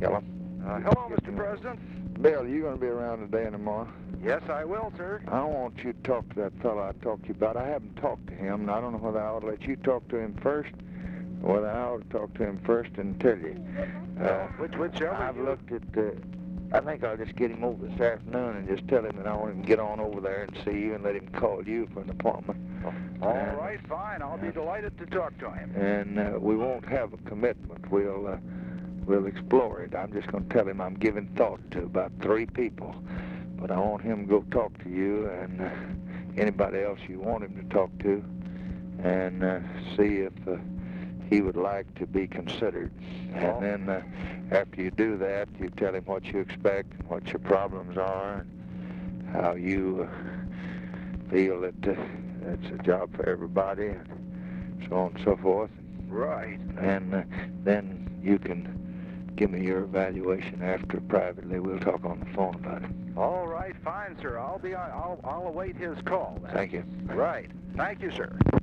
Hello? Hello, Mr. President. Bill, you going to be around today and tomorrow? Yes, I will, sir. I want you to talk to that fellow I talked to you about. I haven't talked to him, and I don't know whether I ought to let you talk to him first, or whether I ought to talk to him first and tell you. Whichever. I've looked at, I think I'll just get him over this afternoon and just tell him that I want him to get on over there and see you and let him call you for an appointment. All right, fine. I'll be delighted to talk to him. And we won't have a commitment. We'll explore it. I'm just going to tell him I'm giving thought to about 3 people. But I want him to go talk to you and anybody else you want him to talk to and see if he would like to be considered. And then after you do that, you tell him what you expect, what your problems are, and how you feel that it's a job for everybody, and so on and so forth. Right. And then you can give me your evaluation after privately. We'll talk on the phone about it. All right, fine, sir. I'll await his call then. Thank you. Right. Thank you, sir.